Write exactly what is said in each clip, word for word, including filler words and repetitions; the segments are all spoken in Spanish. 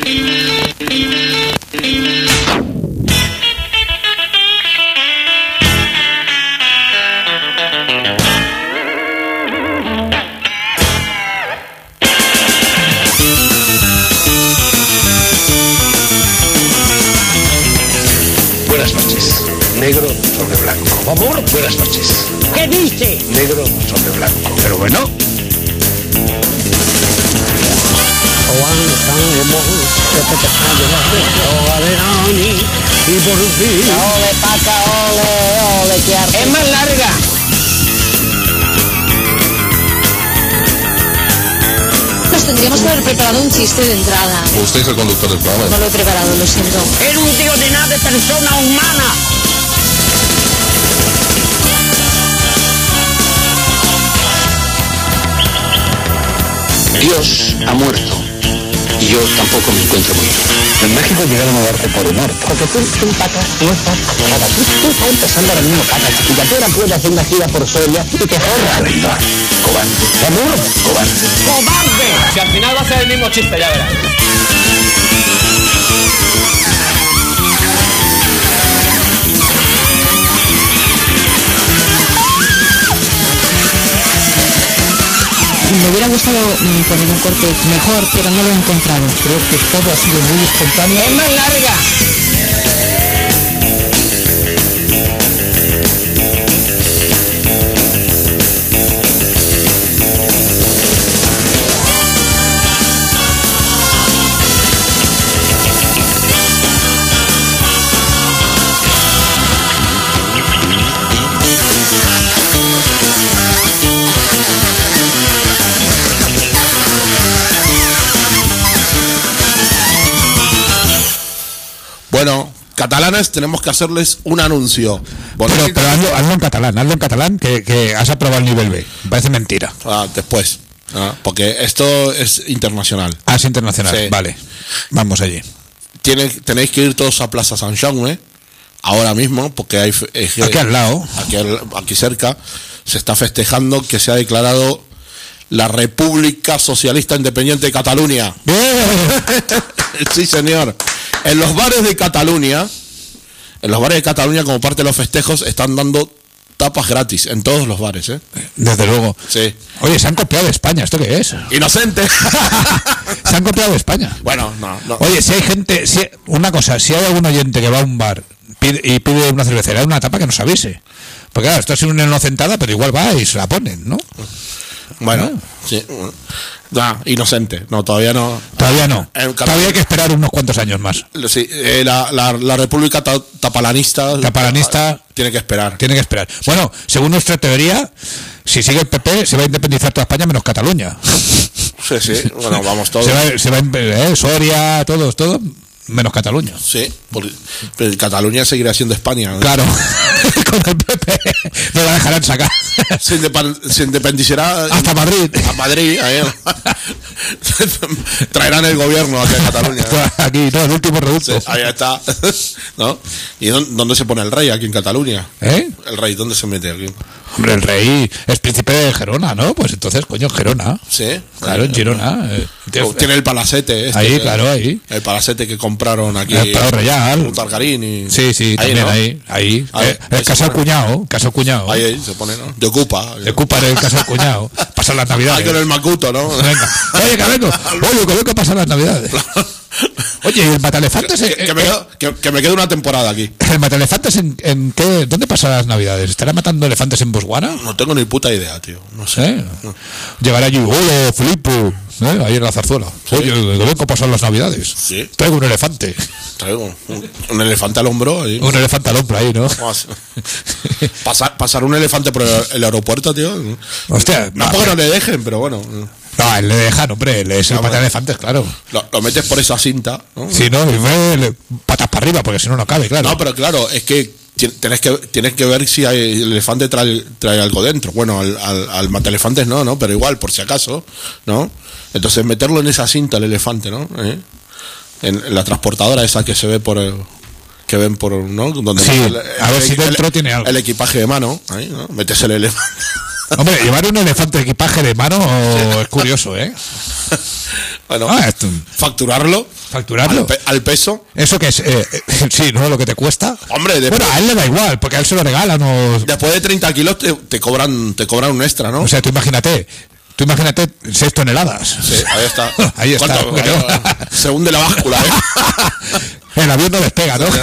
Buenas noches. Negro sobre blanco. ¿Cómo? Buenas noches. ¿Qué dice? Negro sobre blanco. Pero bueno. Ole, paca, ole, ole, que arte. Es más larga. Nos tendríamos que haber preparado un chiste de entrada. Usted es el conductor del programa. No lo he preparado, lo siento. Era un tío de nada de persona humana. Dios ha muerto. Y yo tampoco me encuentro muy bien. En México llegaron a darte por muerto. Porque tú, tú, paca, no estás nada. Tú, tú estás empezando ahora mismo, paca, chiquita. Tú ahora puedes hacer una gira por Soria y te jodas. Traidor. Cobarde. ¿Amor? Cobarde. ¡Cobarde! Si al final va a ser el mismo chiste, ya verás. Me hubiera gustado mm, poner un corte mejor, pero no lo he encontrado. Creo que todo ha sido muy espontáneo. Es más larga. Bueno, catalanes, tenemos que hacerles un anuncio. Pero, pero hazlo, hazlo en catalán, hazlo en catalán, que, que has aprobado el nivel B. Parece mentira. Ah, después. Ah, porque esto es internacional. Ah, es internacional, Sí. vale. Vamos allí. Tiene, tenéis que ir todos a Plaza San Jaume, ahora mismo, porque hay... eh, Aquí al lado. Aquí, al- aquí cerca, se está festejando que se ha declarado la República Socialista Independiente de Cataluña. Sí, señor. En los bares de Cataluña, en los bares de Cataluña, como parte de los festejos, están dando tapas gratis en todos los bares, ¿eh? Desde luego. Sí. Oye, se han copiado de España, ¿esto qué es? Inocente. Se han copiado de España. Bueno, no, no. Oye, si hay gente, si, una cosa, si hay algún oyente que va a un bar pide, y pide una cervecera, una tapa, que nos avise. Porque claro, esto es una inocentada, pero igual va y se la ponen, ¿no? Bueno, sí. No, inocente. No, todavía no. Todavía no. En Cataluña- Todavía hay que esperar unos cuantos años más. Sí, eh, la, la, la República ta- Tapalanista. Tapalanista. Tiene que esperar. Tiene que esperar. Bueno, según nuestra teoría, si sigue el P P, se va a independizar toda España menos Cataluña. Sí, sí. Bueno, vamos todos. Se va, se va a eh, Soria, todos, todo, menos Cataluña. Sí, porque pero Cataluña seguirá siendo España, ¿no? Claro, con el P P no la dejarán sacar. Se, independ- se independizará Hasta Madrid. a Madrid, ahí. Traerán el gobierno aquí a Cataluña. Aquí, no, el último reducto. Sí, ahí está. ¿No? ¿Y dónde, dónde se pone el rey aquí en Cataluña? ¿Eh? El rey, ¿dónde se mete aquí? Hombre, el rey es príncipe de Gerona, ¿no? Pues entonces, coño, Gerona. Sí. Claro, en Girona. eh, Oh, tiene el palacete. Este, Ahí, que- claro, ahí. El palacete que compraron aquí. El Palau Real. Un Targarín y... Sí, sí, ahí, también ¿no? ahí. Ahí. Ahí, Eh, ahí el se caso del pone. cuñado. Caso del cuñado. Ahí, ahí se pone, ¿no? De ocupa. De ocupar el caso del cuñado. Pasar las navidades. Ahí con el macuto, ¿no? Venga. Oye, que vengo. Oye, que vengo a pasar las navidades. Oye, ¿y el Matalefantes? que, eh, que me eh, quedo, que, que me quedo una temporada aquí. ¿El Matalefantes en, en qué? ¿Dónde pasa las navidades? ¿Estará matando elefantes en Botswana? No tengo ni puta idea, tío. No sé. ¿Eh? Llegará allí, hola, Filipo, ¿eh? Ahí en la zarzuela. Oye, que vengo a pasar las navidades. Sí. Traigo un elefante. Traigo un, un elefante al hombro. Ahí. Un elefante al hombro ahí, ¿no? Más. Pasar, pasar un elefante por el, el aeropuerto, tío. Hostia, No, no, porque no le dejen, pero bueno. no, él le dejan, hombre, él es el No, mata bueno. elefantes, claro. Lo, lo metes por esa cinta, ¿no? Si no, y ve, le- patas para arriba, porque si no, no cabe, claro. No, pero claro, es que ti- tienes que tienes que ver si hay- el elefante trae, trae algo dentro. Bueno, al, al, al mataelefantes no, ¿no? Pero igual, por si acaso, ¿no? Entonces meterlo en esa cinta, el elefante, ¿no? ¿Eh? En, en la transportadora esa que se ve por... el- que ven por, ¿no? Donde Sí, el- a ver el- si dentro el- tiene algo. El equipaje de mano, ahí, ¿no? Metes el elefante. Hombre, llevar un elefante de equipaje de mano es curioso, ¿eh? Bueno, Ah, esto- facturarlo. Facturarlo. Al, pe- al peso. Eso que es, eh, eh, sí, ¿no? Lo que te cuesta. Hombre, después, Bueno, a él le da igual, porque a él se lo regalan o... después de treinta kilos te, te cobran te cobran un extra, ¿no? O sea, tú imagínate, tú imagínate seis toneladas. Sí, ahí está. Ahí está. ¿Cuánto? Ahí, se hunde la báscula, ¿eh? El avión no despega, ¿no?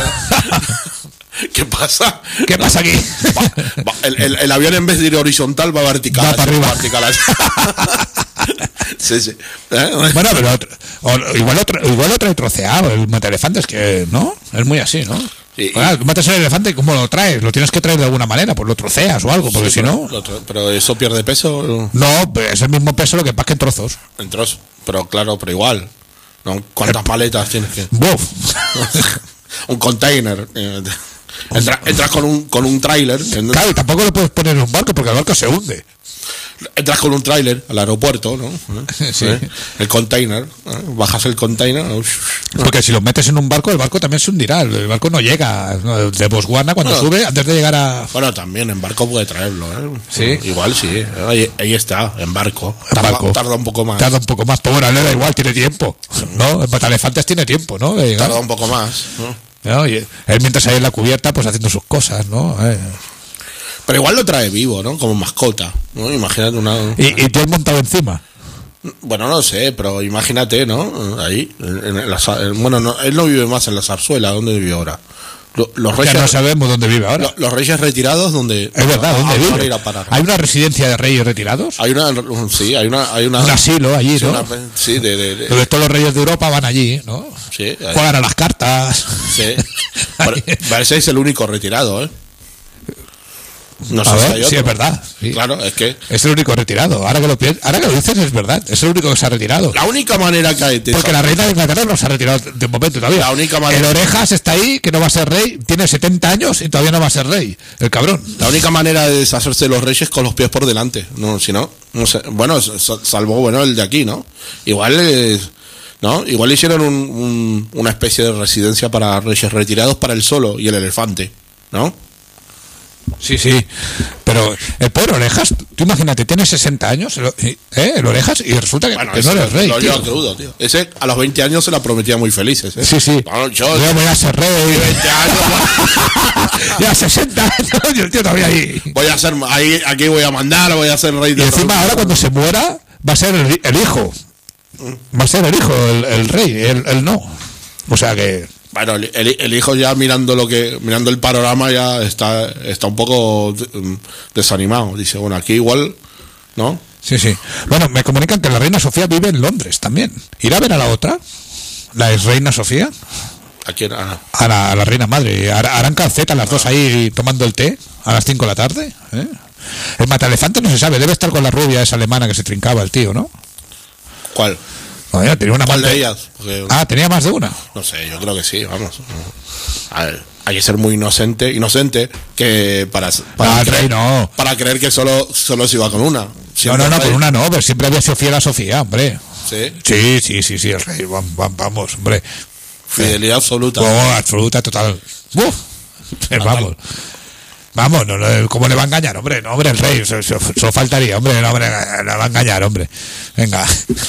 ¿Qué pasa? ¿Qué pasa aquí? Va- va- el, el- el avión en vez de ir horizontal va vertical. Va para así, arriba. vertical, así. Sí, sí. ¿Eh? Bueno, pero otro- o- igual otro, igual lo trae troceado el mataelefantes, que no, es muy así, ¿no? Y- Bueno, matas el elefante, ¿cómo lo traes? Lo tienes que traer de alguna manera, pues lo troceas o algo, porque Sí, si pero, no, lo otro- pero eso pierde peso no, pues es el mismo peso lo que pasa que en trozos. en trozos. Pero claro, pero igual. ¿No? ¿Cuántas maletas tienes que...? Buf. Un container. eh, Entra- entras con un, con un tráiler. en- Claro, y tampoco lo puedes poner en un barco porque el barco se hunde. Entras con un tráiler al aeropuerto, ¿no? Sí. ¿Eh? El container. ¿eh? Bajas el container. Porque si lo metes en un barco, el barco también se hundirá. El barco no llega ¿no? de Botswana cuando Bueno. sube, antes de llegar a... Bueno, también en barco puede traerlo, ¿eh? ¿Sí? Igual sí. ¿eh? Ahí, ahí está, en barco. En Tarda, barco. tarda un poco más. Tarda un poco más, pero bueno, le da igual, tiene tiempo. ¿No? El mataelefantes tiene tiempo, ¿no? De llegar. Tarda un poco más. ¿no? ¿No? Y él mientras ahí en la cubierta, pues haciendo sus cosas, ¿no? Eh. Pero igual lo trae vivo, ¿no? Como mascota. ¿no? Imagínate una... Y, y tú has montado encima. Bueno, no sé, pero imagínate, ¿no? Ahí. En, en la za- en- bueno, no, él no vive más en la zarzuela. ¿Dónde vive ahora? Lo- Los Ya reyes, no sabemos dónde vive ahora. lo- los reyes retirados, ¿dónde? Es verdad, ¿dónde ¿A dónde vive? ir a parar? ¿Hay una residencia de reyes retirados? Hay una... Sí, hay una... Hay una Un asilo allí, sí, ¿no? una- sí, de... de- de- Donde todos los reyes de Europa van allí, ¿no? sí, ahí. Juegan a las cartas. Sí. Pare- Parece que es el único retirado, ¿eh? No A sé si ver, hay sí, otro. es verdad. Sí. Claro, es que Es el único retirado. Ahora que lo piensas, ahora que lo dices es verdad. Es el único que se ha retirado. la única manera que hay de Porque la reina de Inglaterra no se ha retirado de momento todavía. La única manera- El Orejas está ahí, que no va a ser rey. Tiene setenta años y todavía no va a ser rey. El cabrón. La única manera de deshacerse de los reyes con los pies por delante. No, si no, no sé. Bueno, sa- salvo bueno el de aquí, ¿no? Igual, eh, ¿no? Igual hicieron un, un- una especie de residencia para reyes retirados para el solo y el elefante, ¿no? Sí, sí. Pero el pobre Orejas, tú imagínate, tiene sesenta años, el, ¿eh? el Orejas, y resulta que, Bueno, que no ese eres rey. lo tío. lleva crudo, tío. Ese a los veinte años se la prometía muy felices, ¿eh? Sí, sí. No, yo, Yo voy a ser rey. veinte años, Ya sesenta años, y el tío todavía ahí. voy a ser, ahí, aquí voy a mandar, voy a ser rey Y de encima ahora cuando se muera, va a ser el, el hijo. Va a ser el hijo, el, el rey, él, él no. O sea que... Bueno, el, el- el hijo ya mirando lo que mirando el panorama ya está está un poco mm, desanimado. Dice, bueno, aquí igual, ¿no? Sí, sí. Bueno, me comunican que la reina Sofía vive en Londres también. ¿Irá a ver a la otra? ¿La ex reina Sofía? Aquí ah, A la, a la reina madre. Har- Harán calceta las dos ahí tomando el té a las cinco de la tarde. ¿eh? El mataelefante no se sabe. Debe estar con la rubia esa alemana que se trincaba el tío, ¿no? ¿cuál? Oye, tenía una ¿Cuál amante- de ellas? Porque, Ah, tenía más de una. no sé, yo creo que sí, vamos. A ver, hay que ser muy inocente, inocente que para para, No, el creer, rey no. para creer que solo solo se iba con una. No, Siempre no, no, el rey- con una no, pero siempre había sido fiel a Sofía, hombre. Sí, Sí, sí, sí, sí, el rey, vam- vam- vamos, hombre. fidelidad absoluta. Oh, absoluta, total. Uf, eh, vamos. Vamos, no, no, ¿cómo le va a engañar, hombre? No, hombre, el rey, eso, eso- eso faltaría, hombre, no, hombre, le va a engañar, hombre. Venga.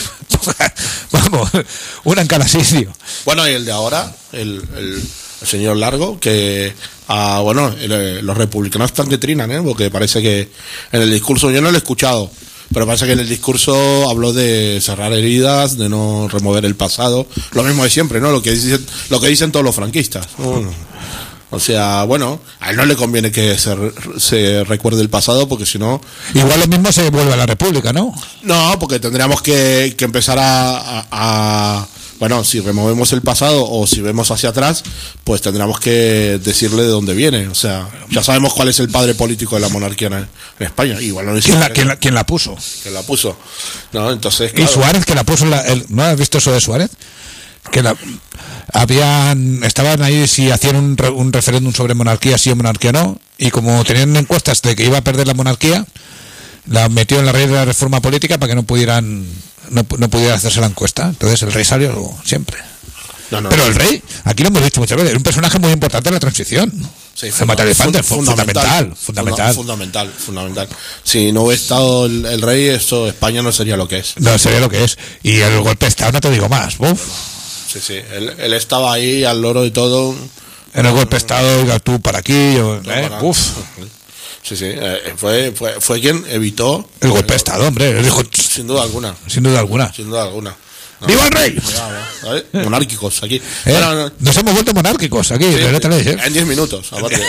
Vamos, una en cada sitio. Bueno, y el de ahora, el, el, el señor Largo, que, ah, bueno, el, eh, los republicanos están que trinan, ¿eh? Porque parece que en el discurso, yo no lo he escuchado, pero parece que en el discurso habló de cerrar heridas, de no remover el pasado, lo mismo de siempre, ¿no? Lo que dicen, lo que dicen todos los franquistas, ¿no? O sea, bueno, a él no le conviene que se, re- se recuerde el pasado, porque si no, Igual lo mismo se vuelve a la República, ¿no? no, porque tendríamos que, que empezar a, a- a- bueno, si removemos el pasado o si vemos hacia atrás, pues tendríamos que decirle de dónde viene. O sea, ya sabemos cuál es el padre político de la monarquía en, en España. Igual no dice ¿Quién la, quién la, quién la puso? que la puso. No, entonces, Y claro, Suárez, que la puso en la, el- ¿no has visto eso de Suárez? Que la, habían, estaban ahí si hacían un, re- un referéndum sobre monarquía, sí o monarquía no, y como tenían encuestas de que iba a perder la monarquía, la metió en la red de la reforma política para que no pudieran, no, pu- no pudiera hacerse la encuesta. Entonces el rey salió siempre. no, no, Pero el rey, aquí lo hemos dicho muchas veces, era un personaje muy importante en la transición. sí, el mataelefante, fun- fundamental, fundamental. funda- fundamental, fundamental. Si no hubiera estado el, el rey, esto España no sería lo que es. No sería lo que es. Y el golpe de Estado no te digo más. Uf. sí, sí. Él, él estaba ahí al loro de todo. En el golpe de Estado, oiga, tú para aquí, yo, ¿eh? Para- Uf. Sí, sí. eh, fue, fue, fue quien evitó. El golpe de Estado, hombre. Él dijo, Sin duda alguna. sin duda alguna. Sin duda alguna. No. ¡Viva el rey! ¿Vale? Monárquicos aquí. ¿Eh? Bueno, no, Nos hemos vuelto monárquicos aquí, sí, en el Telex, ¿eh? en diez minutos, aparte.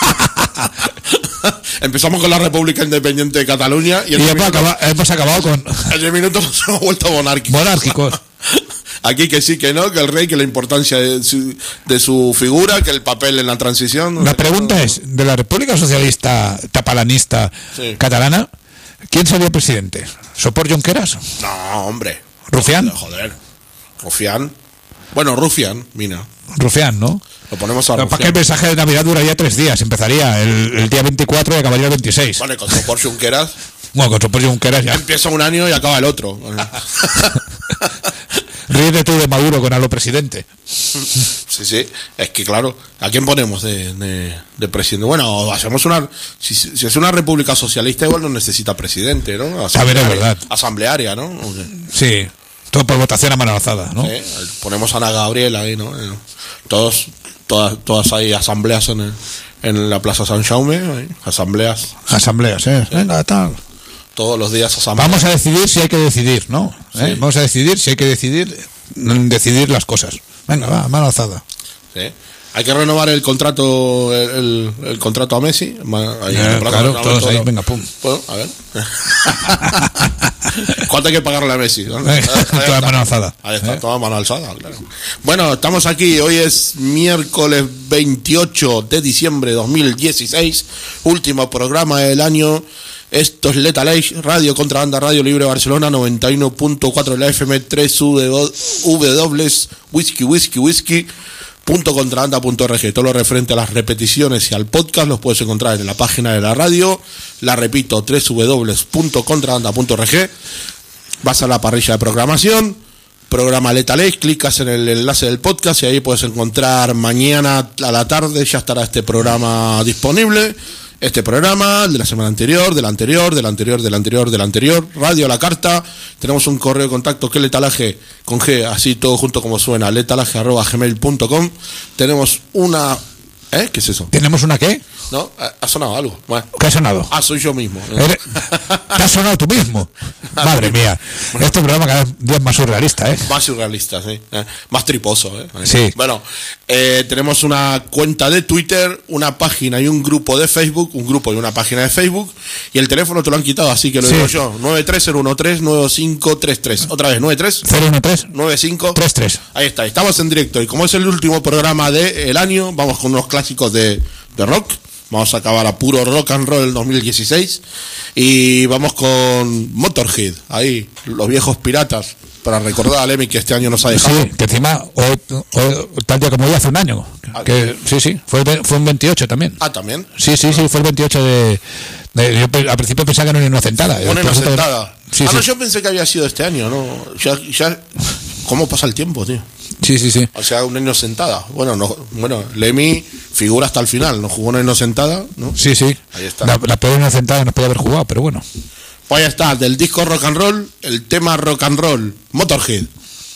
Empezamos con la República Independiente de Cataluña y Y en diez hemos, minutos, acaba- hemos acabado con en diez minutos nos hemos vuelto monárquicos. monárquicos. Aquí que sí, que no, que el rey, que la importancia de su, de su figura, que el papel en la transición. no La sé pregunta qué. es, de la República Socialista Catalanista Sí. Catalana, ¿quién sería presidente? ¿Sopor Junqueras? No, hombre. ¿Rufián? Joder. Rufián. Bueno, Rufián, mira. Rufián, ¿no? Lo ponemos a Para que el Rufián. mensaje de Navidad duraría tres días. Empezaría el, el día veinticuatro y acabaría el veintiséis. Vale, con Sopor Junqueras Bueno, con Sopor Junqueras ya. empieza un año y acaba el otro. Ríete tú de Maduro con a lo presidente. Sí, sí. Es que, claro, ¿a quién ponemos de, de, de presidente? Bueno, hacemos una... Si, si es una república socialista, igual no necesita presidente, ¿no? A ver, es verdad. Asamblearia, ¿no? ¿O qué? Sí, todo por votación a mano alzada, ¿no? Sí, ponemos a Ana Gabriel ahí, ¿no? Eh, Todos, todas, todas hay asambleas en, el- en la Plaza San Jaume, ahí, asambleas, Asambleas, ¿eh? Venga, tal. todos los días asambleas. Vamos a decidir si hay que decidir, ¿no? ¿Eh? Sí. Vamos a decidir si hay que decidir, mm, decidir las cosas. Venga, va, mano alzada. Sí. Hay que renovar el contrato el, el, el contrato a Messi. Ma- ahí, Eh, el contrato, claro, no, todos todo ahí, lo- venga, pum. Bueno, a ver. ¿Cuánto hay que pagarle a Messi? ¿no? Eh, toda mano alzada. Ahí está, Eh. toda mano alzada, claro. Bueno, estamos aquí. Hoy es miércoles veintiocho de diciembre de dos mil dieciséis. Último programa del año. Esto es Lethal Age, Radio Contrabanda, Radio Libre Barcelona, noventa y uno punto cuatro de la F M, tres W, Whisky, Whisky, Whisky. punto contrabanda punto org. Todo lo referente a las repeticiones y al podcast los puedes encontrar en la página de la radio. La repito, w punto contrabanda punto org. Vas a la parrilla de programación, programa Lethal Age, clicas en el enlace del podcast y ahí puedes encontrar mañana a la tarde, ya estará este programa disponible. Este programa, de la semana anterior, del anterior, del anterior, del anterior, del anterior, Radio a la Carta. Tenemos un correo de contacto que es letalaje, con G, así todo junto como suena, letalaje arroba gmail punto com. Tenemos una... ¿Eh? ¿Qué es eso? ¿Tenemos una qué? ¿No? ¿Ha ha sonado algo? Bueno. ¿Qué ha sonado? Ah, soy yo mismo. Eres- ¿Te has sonado tú mismo? Madre mía. Este programa cada día es más surrealista, ¿eh? Más surrealista, sí. Eh, Más triposo, ¿eh? Sí. Bueno, eh, tenemos una cuenta de Twitter, una página y un grupo de Facebook, un grupo y una página de Facebook, y el teléfono te lo han quitado, así que lo Sí. digo yo, nueve tres cero uno tres nueve cinco tres tres. Otra vez, nueve tres cero uno tres nueve cinco tres tres. Ahí está, estamos en directo, y como es el último programa del año, vamos con unos clásicos de, de rock. Vamos a acabar a puro rock and roll el dos mil dieciséis y vamos con Motorhead, ahí, los viejos piratas, para recordar a Lemmy que este año nos ha dejado. Sí, que encima, hoy, hoy- tal día como hoy hace un año. Que, sí, sí, fue, el ve- fue un veintiocho también. Ah, también. Sí, sí, sí, fue el veintiocho de... de- yo pe- al principio pensaba que era una inocentada. Una Después- inocentada. Sí, ah, sí. no, yo pensé que había sido este año, ¿no? Ya, ya, ¿cómo pasa el tiempo, tío? sí, sí, sí. O sea, una inocentada. Bueno, no, bueno, Lemmy figura hasta el final, ¿no? Jugó una inocentada, ¿no? Sí, sí. Ahí está. La, la peor inocentada nos podía haber jugado, pero bueno. Pues ya está, del disco rock and roll, el tema rock and roll, Motorhead.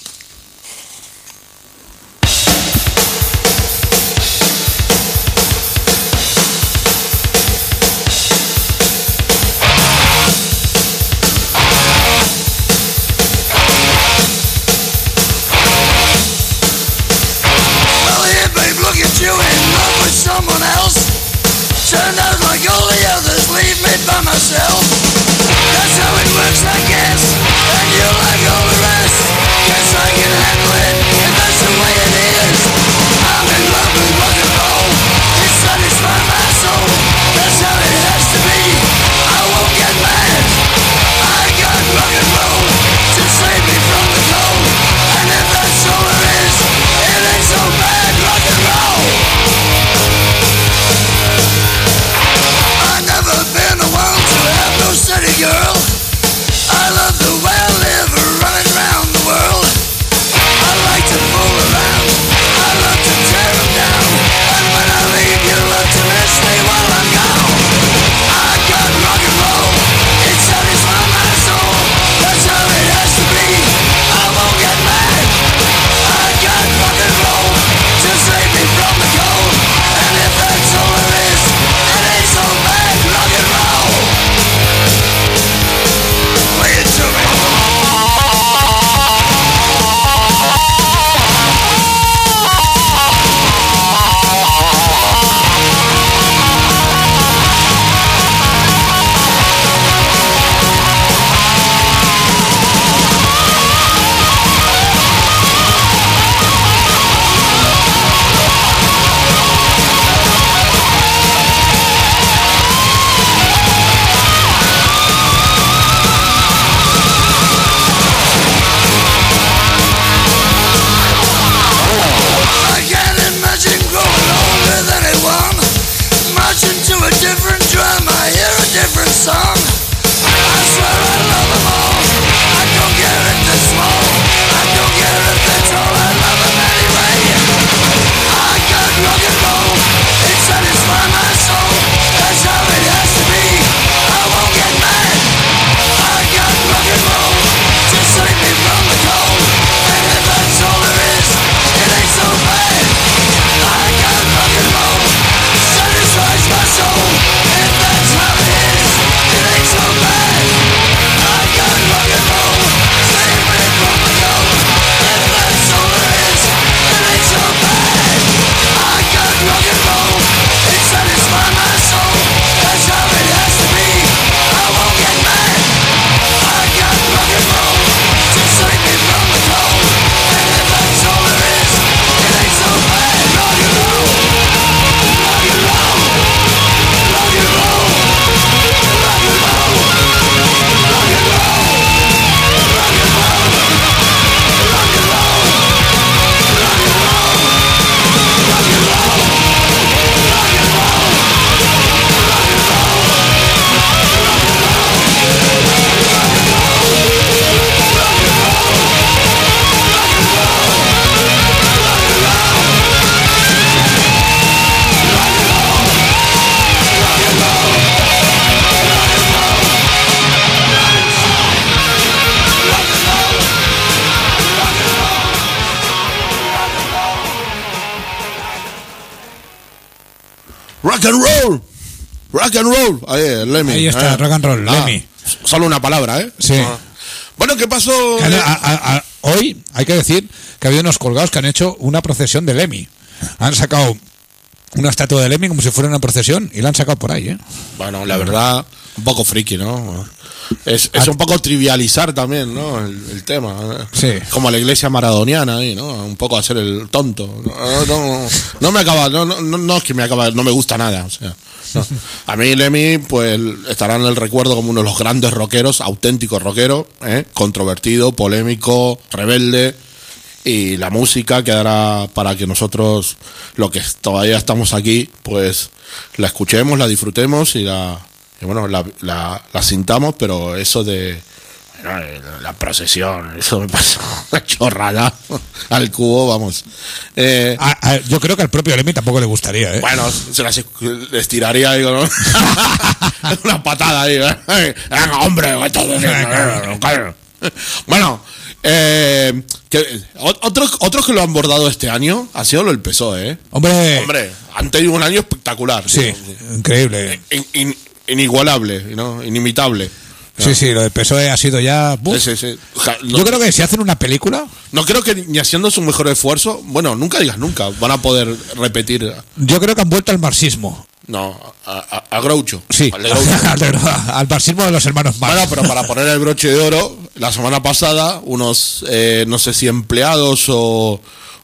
Well, here, babe, look at you in love with someone else. Turned out like all the others, leave me by myself. That's how it works, I guess. And you like all the rest. Guess I can handle it, and that's the way it is. I'm in love with rock and roll. It satisfies my soul. That's how it has to be. I won't get mad. I got rock and roll to save me from the cold. And if that's all there is, it ain't so bad, rock and roll. I've never been the one to have no city girl. I love the way I live, running round the world. I like Rock and roll. Rock and roll. Ahí, el Lemmy. Ahí está, eh. rock and roll, Ah, Lemmy. Solo una palabra, ¿eh? Sí. Ah. Bueno, ¿qué pasó? Que han- Eh, a- a- a- hoy hay que decir que ha habido unos colgados que han hecho una procesión de Lemmy. Han sacado una estatua de Lemmy como si fuera una procesión y la han sacado por ahí, ¿eh? Bueno, la verdad, un poco friki, ¿no? Es, es un poco trivializar también, ¿no? El, el tema. ¿eh? Sí. Como la iglesia maradoniana ahí, ¿no? Un poco hacer el tonto. No, no, no me acaba, no, no, no es que me acaba, no me gusta nada, o sea. No. A mí Lemmy, pues, estará en el recuerdo como uno de los grandes rockeros, auténticos rockeros, ¿eh? Controvertido, polémico, rebelde. Y la música quedará para que nosotros, lo que todavía estamos aquí, pues la escuchemos, la disfrutemos y la, y bueno, la, la, la sintamos, pero eso de bueno, la procesión, eso me pasó una chorrada al cubo, vamos. Eh, A- a- yo creo que al propio Lemmy tampoco le gustaría, ¿eh? bueno, se las les tiraría, digo, ¿no? Una patada ahí, ¿eh? Venga, hombre, ¿qué estás haciendo? Bueno, eh, que, otros, otros que lo han bordado este año ha sido lo del P S O E, ¿eh? Hombre, Hombre, han tenido un año espectacular. sí, increíble. In- in- inigualable, ¿no? Inimitable. Sí, sí, lo del P S O E ha sido ya... ¡buf! Sí, sí, sí. Ja, no, Yo creo que si hacen una película, no creo que ni haciendo su mejor esfuerzo, bueno, nunca digas nunca, van a poder repetir. yo creo que han vuelto al marxismo. No, a, a, a Groucho. Sí, Al de Groucho. al, de- al marxismo de los hermanos Marx. Bueno, pero para poner el broche de oro, la semana pasada, unos, eh, no sé si empleados o,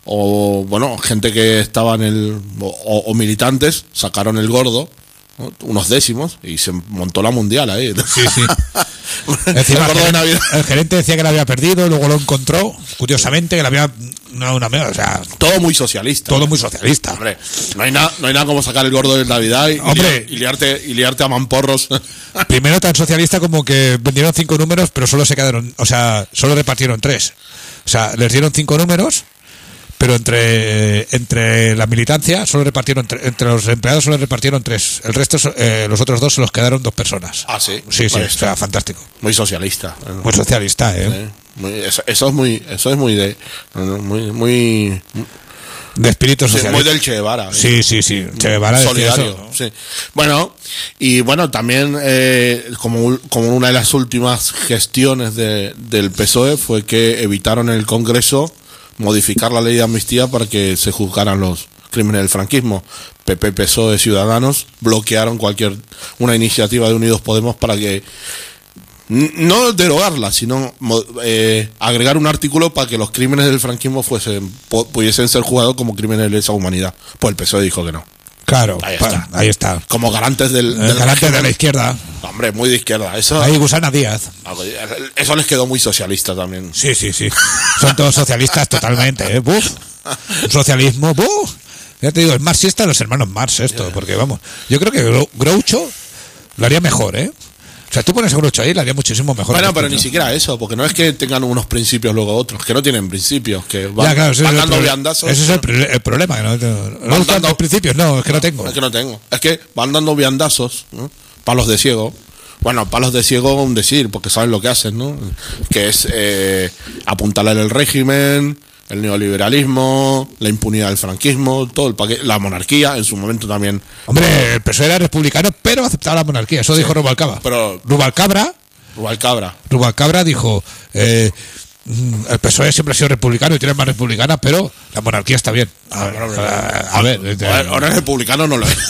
o bueno, gente que estaba en el, o, o militantes, sacaron el gordo, ¿no? Unos décimos, y se montó la mundial ahí. Sí, sí. El Encima, gordo de el, Navidad. el gerente decía que lo había perdido, luego lo encontró, curiosamente, que lo había... No, una mierda, o sea, Todo muy socialista. todo muy socialista. Hombre, no hay nada, no hay nada como sacar el gordo de Navidad y, Hombre. y, liarte, y liarte a mamporros. Primero tan socialista como que vendieron cinco números, pero solo se quedaron, o sea, solo repartieron tres. O sea, les dieron cinco números, pero entre entre la militancia solo repartieron tre- entre los empleados solo repartieron tres. El resto, eh, los otros dos se los quedaron dos personas. Ah, sí. Sí, sí, Vale, o sea, fantástico. Muy socialista. Muy socialista, ¿eh? Eh, muy- eso, eso es muy, eso es muy de, muy, muy, De espíritu sí, socialista. muy del Che Guevara. ¿eh? Sí, sí, sí. Che Guevara decía Solidario, eso, ¿no? sí. Bueno, y bueno, también eh, como, un- como una de las últimas gestiones de, del P S O E fue que evitaron en el Congreso modificar la ley de amnistía para que se juzgaran los crímenes del franquismo. P P, P S O E, Ciudadanos bloquearon cualquier una iniciativa de Unidos Podemos para que n- no derogarla, sino mo- eh, agregar un artículo para que los crímenes del franquismo fuesen pu- pudiesen ser juzgados como crímenes de lesa humanidad. Pues el P S O E dijo que no. Claro, Ahí pa- está. ahí está. Como garantes del, El del garante de régimen. la izquierda. Hombre, muy de izquierda. Eso, Ahí Gusana Díaz. eso les quedó muy socialista también. Sí, sí, sí. Son todos socialistas totalmente, ¿eh? Buf. Un socialismo, buf. Ya te digo, es marxista de los hermanos Marx esto, porque vamos, yo creo que Grou- Groucho lo haría mejor, ¿eh? O sea, tú pones a Groucho ahí, lo haría muchísimo mejor. Bueno, que pero esto, ni ¿no? siquiera eso, porque no es que tengan unos principios luego otros, que no tienen principios, que van, Ya, claro, ese es van el dando proble- viandazos. ese es el, pro- el problema, que no, no gustan dando- los principios, no, es que no tengo. Es que no tengo. Es que van dando viandazos, ¿no? Palos de ciego. Bueno, palos de ciego, un decir, porque saben lo que hacen, ¿no? Que es eh, apuntalar el régimen, el neoliberalismo, la impunidad del franquismo, todo el paquete, la monarquía, en su momento también. Hombre, el P S O E era republicano, pero aceptaba la monarquía, eso dijo Rubalcaba. Pero Rubalcabra, Rubalcabra. Rubalcabra dijo, eh, mm, el P S O E siempre ha sido republicano y tiene más republicana, pero la monarquía está bien. A ver, a, a ver, eh, Ahora ahora el republicano no lo es.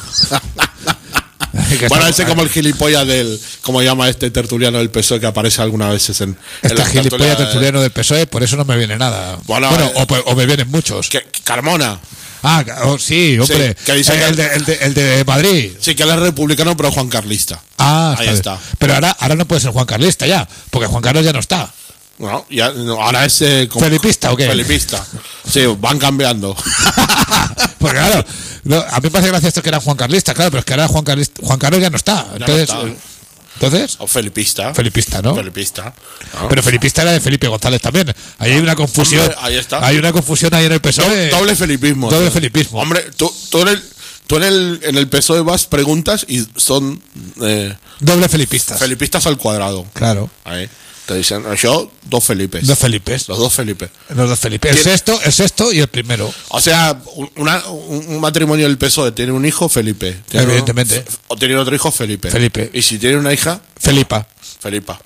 que Bueno, está- ese como el gilipollas del, como llama este tertuliano del P S O E que aparece algunas veces en, en Este las gilipollas tertulias de- tertuliano del P S O E, por eso no me viene nada. Bueno, Bueno, eh, o, o me vienen muchos. que- Carmona. Ah, oh, sí, hombre. Sí, que dicen el, que- de, el, de, el de Madrid. Sí, que él es republicano, pero Juan Carlista. Ah, Ahí bien. está. Pero ahora, ahora no puede ser Juan Carlista ya, porque Juan Carlos ya no está. No, ya, no, ahora es eh, como- ¿Felipista o qué? Felipista. Sí, van cambiando. Porque claro, no, a mí me hace gracia esto que era Juan Carlista, claro, pero es que ahora Juan, Carlista, Juan Carlos ya no está. no Entonces, está. eh, entonces O Felipista. Felipista, ¿no? Felipista. ¿no? Pero Felipista era de Felipe González también. Ahí hay una confusión. Hombre, ahí está. Hay una confusión ahí en el P S O E. Do- doble felipismo. Doble sí. felipismo. Hombre, tú, tú en el, tú en el, en el P S O E vas, preguntas y son eh, Doble felipistas. felipistas al cuadrado. Claro. Ahí. Te dicen, yo, dos Felipes. Dos Felipes. Los dos Felipes. Los dos Felipes. El ¿Quién? sexto, el sexto y el primero. O sea, una, un, un matrimonio del P S O E tiene un hijo, Felipe. Tiene Evidentemente. un- o tiene otro hijo, Felipe. Felipe. Y si tiene una hija, Felipa. Felipa.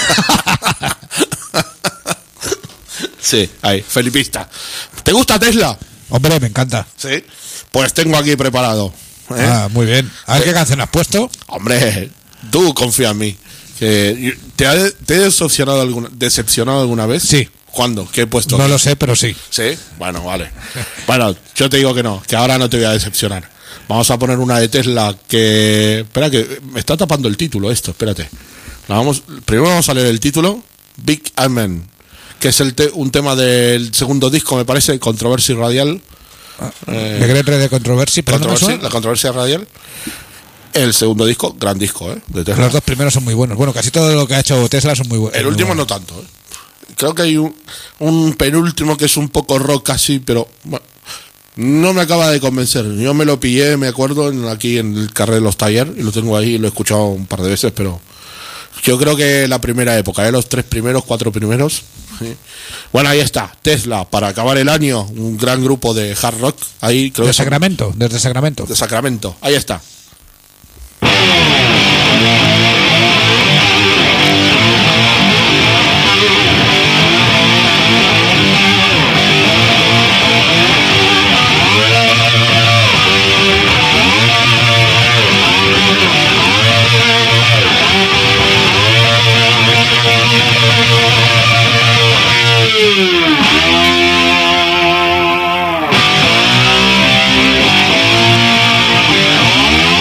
Sí, ahí, felipista. ¿Te gusta Tesla? Hombre, me encanta. Sí. Pues tengo aquí preparado. ¿eh? Ah, muy bien. A ver qué canción has puesto. Hombre, tú confía en mí. Que, ¿te, ha, ¿Te he decepcionado alguna, decepcionado alguna vez? Sí. ¿Cuándo? ¿Qué he puesto? No aquí? lo sé, pero sí. ¿Sí? Bueno, vale. Bueno, yo te digo que no, que ahora no te voy a decepcionar. Vamos a poner una de Tesla que... Espera, que me está tapando el título esto, espérate. La vamos... Primero vamos a leer el título. Big Amen, que es el te- un tema del segundo disco, me parece, Controversia Radial. Eh, ¿Me crees de controversia? Pero no me Controversia, suena. la Controversia Radial. El segundo disco, gran disco, ¿eh? De Tesla. Los dos primeros son muy buenos. Bueno, casi todo lo que ha hecho Tesla son muy buenos. El último no tanto, ¿eh? Creo que hay un, un penúltimo que es un poco rock así, pero bueno, no me acaba de convencer. Yo me lo pillé, me acuerdo, en, aquí en el carril de los Talleres, y lo tengo ahí, lo he escuchado un par de veces, pero yo creo que la primera época, ¿eh? Los tres primeros, cuatro primeros. ¿sí? Bueno, ahí está, Tesla, para acabar el año, un gran grupo de hard rock. Ahí creo De que son- Sacramento, desde Sacramento. de Sacramento. Ahí está. Thank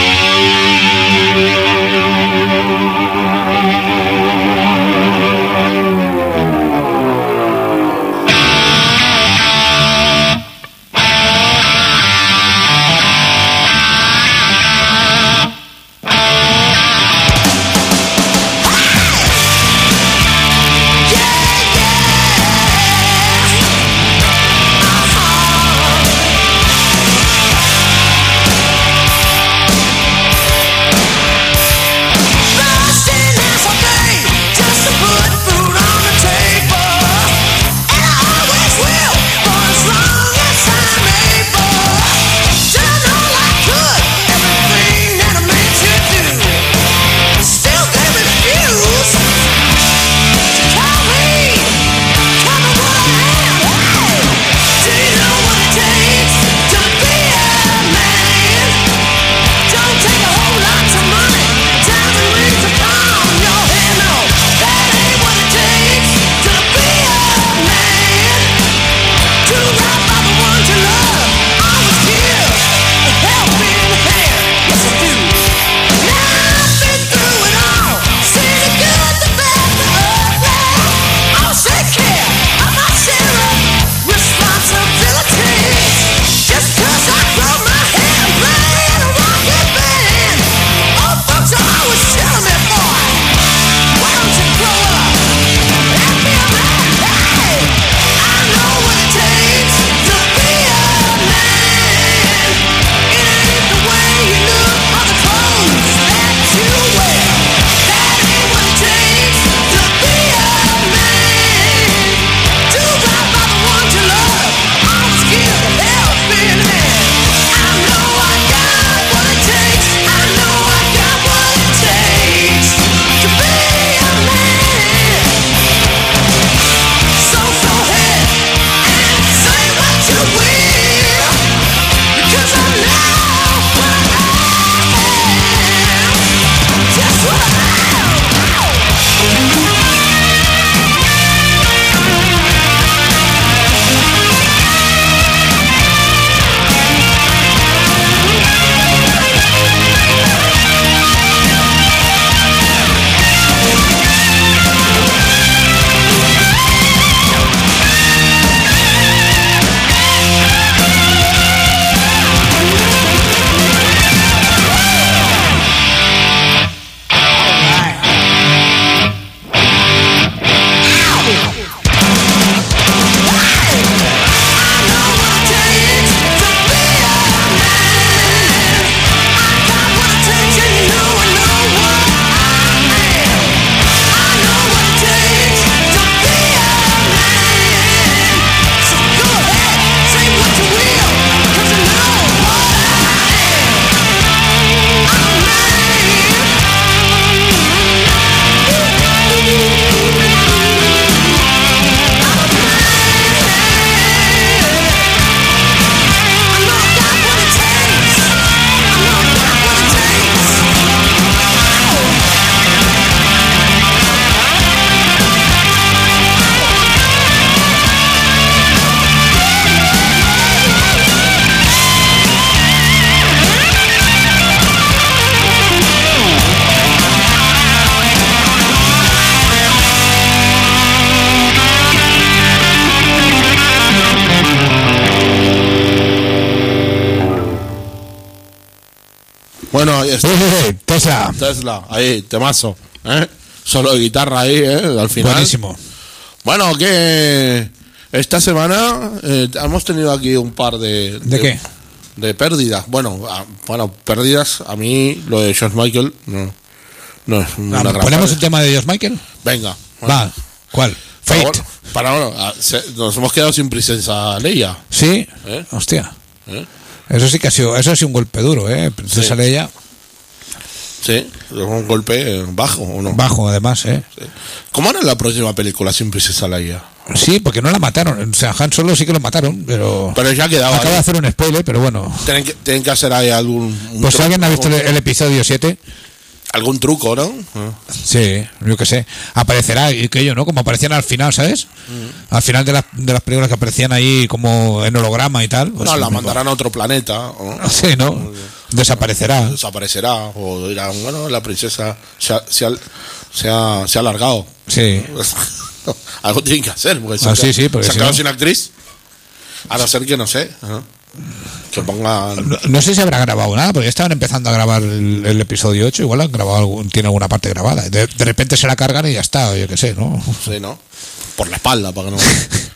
Ahí está. Eh, Tesla. Tesla, ahí, temazo. ¿eh? Solo de guitarra ahí, ¿eh? Al final. Buenísimo. Bueno, que esta semana eh, hemos tenido aquí un par de... ¿De qué? De pérdidas. Bueno, a, bueno, pérdidas. A mí lo de George Michael no, no es una gran ¿Ponemos pérdida. un tema de Dios Michael? Venga. bueno. Va. ¿Cuál? Para Fate. bueno, para bueno, a- se- nos hemos quedado sin Princesa Leia. Sí. ¿Eh? Hostia. ¿eh? Eso sí que ha sido, eso ha sido un golpe duro, ¿eh? Princesa Sí. Leia. Sí, es un golpe bajo, ¿o no? Bajo, además, ¿eh? Sí. ¿Cómo hará la próxima película sin Princesa Leia? Sí, porque no la mataron. O sea, Han Solo sí que lo mataron, pero... Pero ya quedaba. Acabo de ahí. hacer un spoiler, pero bueno. Tienen que, tienen que hacer ahí algún. un Pues si truco, alguien ha visto el, el episodio siete, algún truco, ¿no? Ah. sí, yo qué sé, aparecerá y que yo, ¿no? Como aparecían al final, ¿sabes? Mm. Al final de, las de las películas que aparecían ahí como en holograma y tal. Pues No, la me- mandarán a otro planeta. ¿o? Sí, ¿no? Desaparecerá. Desaparecerá. O dirán, bueno, la princesa se ha, se ha, se ha, se ha alargado. Sí. Algo tienen que hacer. Porque se Ah, ha- sí, sí, porque se ha si quedado no- sin actriz. A no ser que no sé. ajá, Que pongan. No, no sé si habrá grabado nada, porque ya estaban empezando a grabar el, el episodio ocho, igual han grabado algún, tiene alguna parte grabada. De, de repente se la cargan y ya está, yo qué sé, ¿no? Sí, ¿no? Por la espalda, para que no.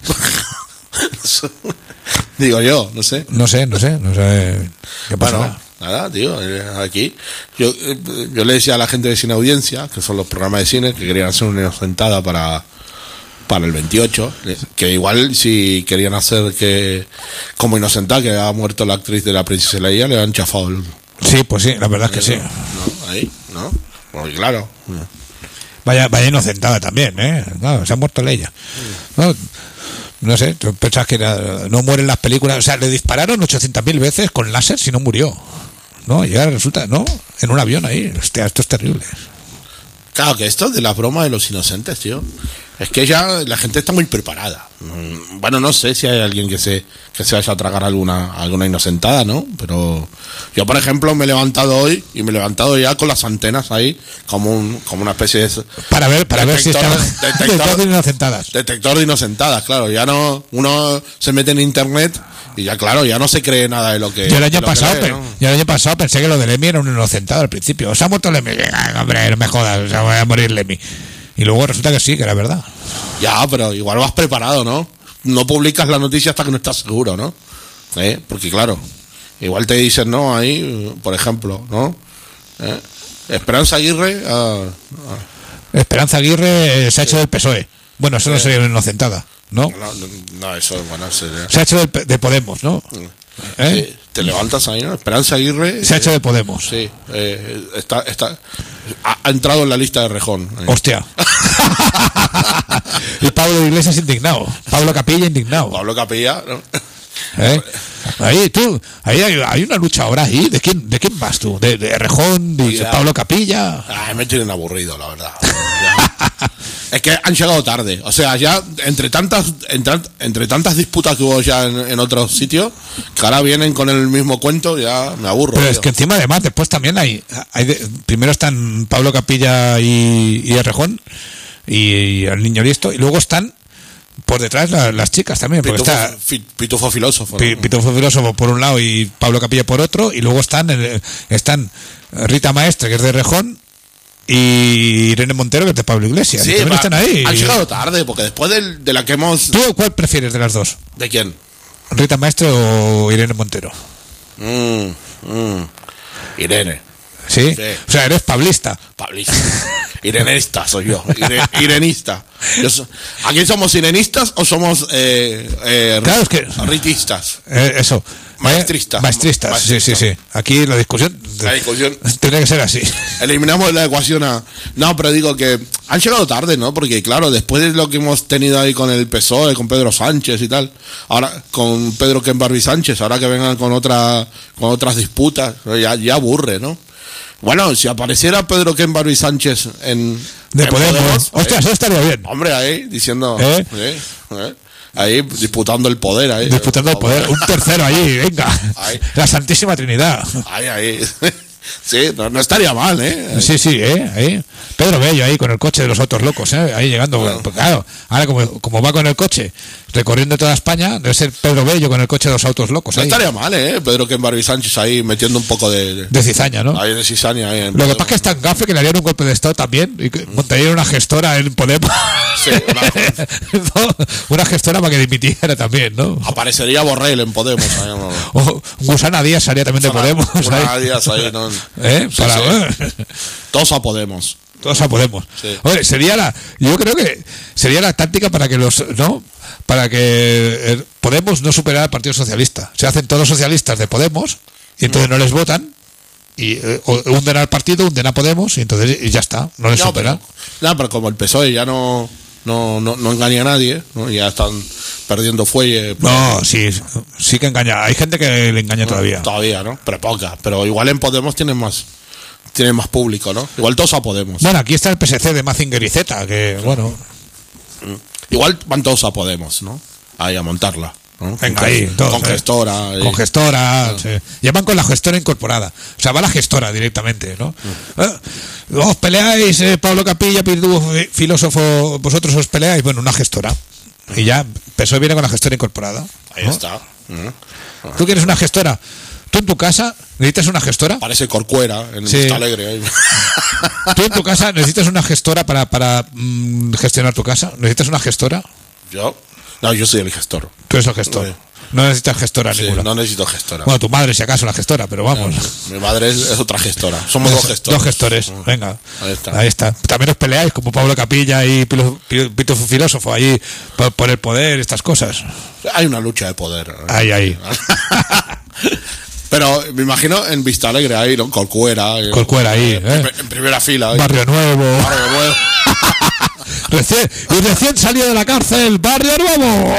Digo yo, no sé. No sé, no sé, no sé qué Bueno, pasará. nada, tío, eh, aquí. Yo, eh, yo le decía a la gente de Sin Audiencia, que son los programas de cine, que querían hacer una inocentada para, para el veintiocho, eh, que igual si querían hacer que, como inocentada, que ha muerto la actriz de la Princesa Leia, le han chafado el. Sí, pues sí, la verdad es que sí. ¿no? Ahí, ¿no? Porque claro. Vaya, vaya inocentada también, ¿eh? Claro, se ha muerto Leia. No, no sé, tú pensás que era- no mueren las películas. O sea, le dispararon ochocientas mil veces con láser si no murió. No, y ahora resulta, no, en un avión ahí. Hostia, esto es terrible. Claro, que esto de las bromas de los inocentes, tío. Es que ya la gente está muy preparada. Mm, Bueno, no sé si hay alguien que se que se vaya a tragar alguna alguna inocentada, ¿no? Pero yo, por ejemplo, me he levantado hoy y me he levantado ya con las antenas ahí, como un como una especie de Para ver, para ver si Detector- están detector- detector inocentadas. detector de inocentadas, claro. Ya no, uno se mete en internet y ya, claro, ya no se cree nada de lo que. Yo el de año lo que pasado, lee, pe- ¿no? yo el año pasado pensé que lo de Lemmy era un inocentado al principio. Se ha muerto Lemmy. Ay, hombre, no me jodas, o sea, voy a morir Lemmy. Y luego resulta que sí, que era verdad. Ya, pero igual vas preparado, ¿no? No publicas la noticia hasta que no estás seguro, ¿no? ¿Eh? Porque claro, igual te dicen, no, ahí, por ejemplo, ¿no? ¿Eh? Esperanza Aguirre, ah, Esperanza Aguirre eh, se ha hecho del P S O E. Bueno, eso no sería una inocentada, ¿no? no, no, no, eso es bueno, sería- Se ha hecho del P- de Podemos, ¿no? ¿Eh? Sí, te levantas ahí, ¿no? Esperanza Aguirre. Se ha hecho eh, de Podemos. Sí, eh, está, está, ha, ha entrado en la lista de Rejón. ahí. Hostia. Y Pablo Iglesias indignado. Pablo Capilla indignado. Pablo Capilla, ¿no? ¿Eh? Ahí tú, ahí hay, hay una lucha ahora ahí. ¿De quién, de quién vas tú? ¿De, de Rejón? ¿De O sea, Pablo Capilla? Ay, me tienen aburrido, la verdad. Ya. Es que han llegado tarde. O sea, ya entre tantas entre, entre tantas disputas que hubo ya en, en otros sitios, que ahora vienen con el mismo cuento, ya me aburro. Pero tío. es que encima además después también hay, hay de- primero están Pablo Capilla y, y Errejón y, y el niño listo y luego están por detrás la- las chicas también, porque Pitufo, está fi- Pitufo filósofo. ¿no? Pi- Pitufo Filósofo por un lado y Pablo Capilla por otro y luego están eh, están Rita Maestre, que es de Errejón, y Irene Montero, que es de Pablo Iglesias. Sí, Y también va- están ahí. han llegado tarde, porque después del- de, la que hemos... ¿Tú cuál prefieres de las dos? ¿De quién? ¿Rita Maestre o Irene Montero? Mm, mm. Irene. ¿Sí? Sí. O sea, eres pablista. Pablista. Irenista soy yo. Ire- irenista. Yo so- ¿Aquí somos irenistas o somos eh, eh, Claro, es que- ritistas? Eh, eso. Maestristas. Eh, maestristas, sí, sí, sí. Aquí la discusión, La discusión. tendría que ser así. Eliminamos la ecuación a... No, pero digo que han llegado tarde, ¿no? Porque claro, después de lo que hemos tenido ahí con el P S O E, con Pedro Sánchez y tal, ahora con Pedro Kenbarbi Sánchez, ahora que vengan con otra con otras disputas, ya, ya aburre, ¿no? Bueno, si apareciera Pedro Kenbarbi Sánchez en... De en Podemos. Hostia, ¿eh? eso estaría bien. Hombre, ahí, diciendo... ¿Eh? ¿eh? ¿eh? Ahí, disputando el poder ahí. Disputando el poder. Un tercero allí, venga. Ahí. La Santísima Trinidad. Ahí, ahí. Sí, no, no estaría mal, ¿eh? Sí, sí, ¿eh? Ahí. Pedro Bello ahí con el coche de los autos locos, ¿eh? Ahí llegando. Bueno. Pues claro, ahora como, como va con el coche recorriendo toda España, debe ser Pedro Bello con el coche de los autos locos. No Ahí. estaría mal, ¿eh? Pedro Kenbarbi Sánchez ahí metiendo un poco de... de, De cizaña, ¿no? ahí de cizaña. Ahí en Lo que Podemos. pasa es que es tan gafe que le harían un golpe de estado también y que montarían una gestora en Podemos. Sí, una- No, una gestora para que dimitiera también, ¿no? Aparecería Borrell en Podemos. Ahí, ¿no? O Gusana Díaz salía también de Una- Podemos. una ahí. Díaz ahí, ¿no? ¿Eh? Sí, Para, sí. Todos a Podemos. Todos a Podemos. Sí. Oye, sería la, yo creo que sería la táctica para que los, ¿no? Para que eh, Podemos no superara al Partido Socialista. Se hacen todos los socialistas de Podemos y entonces no les votan y eh, o- hunden al partido, hunden a Podemos y entonces y ya está, no les No, supera. pero, no, pero como el P S O E ya no, no, no, no engaña a nadie, ¿no? Ya están perdiendo fuelle. No, sí, sí que engaña. Hay gente que le engaña todavía. Todavía, ¿no? Pero poca. Pero igual en Podemos tienen más tienen más público, ¿no? Igual todos a Podemos. Bueno, aquí está el P S C de Mazinger y Z, que bueno, Igual van todos a Podemos, ¿no? Ahí a montarla. ¿no? venga Con- ahí, todos, Con eh. gestora. ahí. Con gestora, sí. Ya van con la gestora incorporada. O sea, va la gestora directamente, ¿no? Eh, Os peleáis, eh, Pablo Capilla, Pirdu, fi- filósofo, vosotros os peleáis, bueno, una gestora. Y ya, P S O E viene con la gestora incorporada. Ahí ¿no? está. ¿no? ¿Tú quieres una gestora? ¿Tú en tu casa necesitas una gestora? Parece Corcuera en Sí. Vista Alegre. Ahí. ¿Tú en tu casa necesitas una gestora para, para mm, gestionar tu casa? ¿Necesitas una gestora? Yo. No, yo soy el gestor. Tú eres el gestor. Sí. No necesitas gestora Sí, ninguna. no necesito gestora. Bueno, tu madre, si acaso, la gestora, pero vamos. Mi madre es, es otra gestora. Somos dos gestores. Dos gestores, venga. Ahí está. Ahí está. También os peleáis, como Pablo Capilla y Pilo- Pilo- Pito Filósofo, ahí por, por el poder, estas cosas. Hay una lucha de poder. Ahí, ahí. Pero me imagino en Vista Alegre ahí, ¿no? Corcuera. eh, Corcuera ahí, en, ¿eh? en primera fila. ahí. Barrio Nuevo. Barrio Nuevo. Recién, y recién salido de la cárcel, Barrio Nuevo.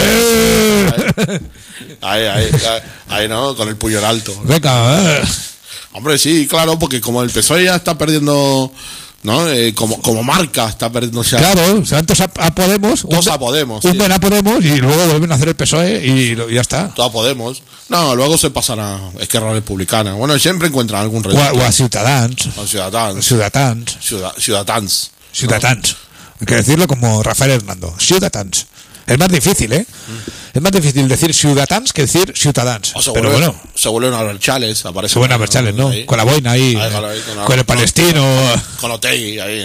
Ahí, ahí, ahí, ahí, ¿no? Con el puño en alto. Venga, eh. Hombre, sí, claro, porque como el P S O E ya está perdiendo, ¿no? Eh, como, como marca está perdiendo ya. Claro, se van todos a, a Podemos. Todos hunden- a Podemos, Hunden sí. a Podemos y luego vuelven a hacer el P S O E y lo- y ya está. Todos Podemos. No, luego se pasan a Esquerra Republicana. Bueno, siempre encuentran algún O a, reducto. o a Ciutadans. A Ciudadans. Ciudadans. Ciudad- Ciudadans. Ciudadans. Hay que decirlo como Rafael Hernando. Ciudadans. Es más difícil, ¿eh? Es más difícil decir Ciudadans que decir Ciudadans. O se Pero vuelven, bueno, se vuelven a Berchales. Aparece se buena Berchales, ¿no? Ahí. Con la boina ahí. Ahí, eh, con la- ahí, con la- con el con- palestino. Con Otegi ahí.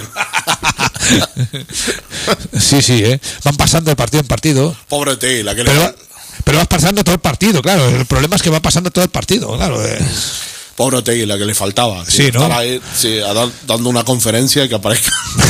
Sí, sí, ¿eh? Van pasando de partido en partido. Pobre Otegi, la que le... Pero, va- pero vas pasando todo el partido, claro. El problema es que va pasando todo el partido, claro. eh. Pobre Otegi, la que le faltaba. tío. Sí, ¿no? Estar ahí, sí, a dar- dando una conferencia y que aparezca.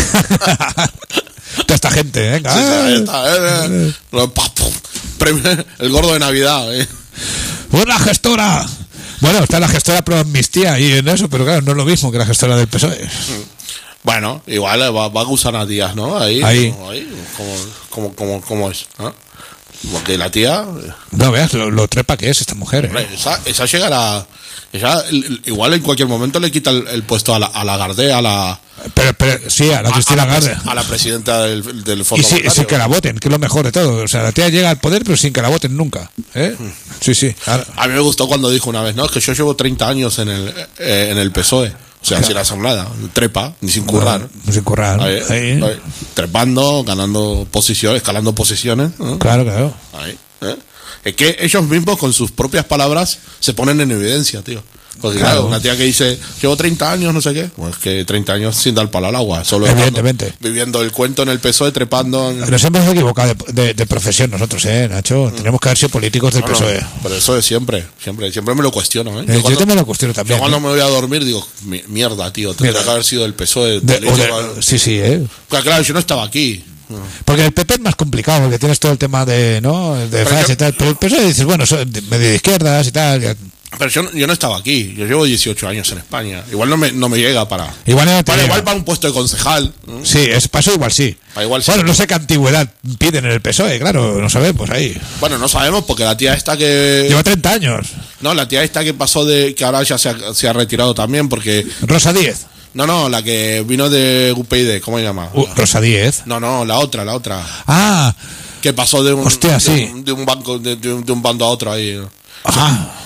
Toda esta gente, venga. Sí, sí, ahí eh. está, eh, eh. Pa, pum. Premio- El gordo de Navidad. eh. ¡Una gestora! Bueno, está la gestora pro amnistía y en eso, pero claro, no es lo mismo que la gestora del P S O E. Bueno, igual eh, va, va a gustar a Díaz, ¿no? Ahí. Ahí. Como, ahí, como, como, como, como es. ¿no? Porque la tía. eh, No veas lo, lo trepa que es esta mujer. hombre, ¿eh? esa, esa llegará. Esa, el- el- igual en cualquier momento le quita el, el puesto a la, a la Gardé, a la. Pero, pero sí, a la a- Cristina a la, Garde. a la presidenta del, del Y Fondo sí, Monetario. sin que la voten, que es lo mejor de todo. O sea, la tía llega al poder, pero sin que la voten nunca. ¿eh? Sí, sí. Ahora- A mí me gustó cuando dijo una vez, ¿no? Que yo llevo treinta años en el, eh, en el P S O E. O sea, sin hacer nada. Trepa, ni sin currar. No, sin currar. Ahí, Ahí. ahí, trepando, ganando posiciones, escalando posiciones. ¿no? Claro, claro. Ahí, ¿eh? Es que ellos mismos, con sus propias palabras, se ponen en evidencia, tío. Porque claro, Claro. una tía que dice, llevo treinta años, no sé qué. Pues que treinta años sin dar palo al agua. Solo Evidentemente. estando- viviendo el cuento en el P S O E, trepando. En... Nos hemos equivocado de, de- de profesión nosotros, ¿eh, Nacho? Tenemos que haber sido políticos del No, P S O E. no, pero eso es siempre, siempre, siempre me lo cuestiono, ¿eh? Eh, Yo cuando- también lo cuestiono Yo también. cuando ¿eh? me voy a dormir digo, "Mi- mierda, tío, tendría Mierda. que haber sido el P S O E. De- o político". de- sí, sí, ¿eh? Claro, claro, yo no estaba aquí. Porque el P P es más complicado, porque tienes todo el tema de, ¿no? De Pero frase yo- y tal. Pero el P S O E dices, bueno, soy de- medio de izquierdas y tal. ya- Pero yo, yo no estaba aquí, yo llevo dieciocho años en España. Igual no me, no me llega para... Igual no te para, llega. igual para un puesto de concejal. ¿no? Sí, es paso igual sí. Ah, igual sí. Bueno, no sé qué antigüedad piden en el P S O E, claro, no sabemos ahí. Bueno, no sabemos porque la tía esta que... Lleva treinta años. No, la tía esta que pasó de... que ahora ya se ha, se ha retirado también porque... Rosa Díez. No, no, la que vino de U P y D, ¿cómo se llama? Uh, Rosa Díez. No, no, la otra, la otra. Ah, Que pasó de un, Hostia, de sí. un, de un banco, de, de un, de un bando a otro ahí. ah.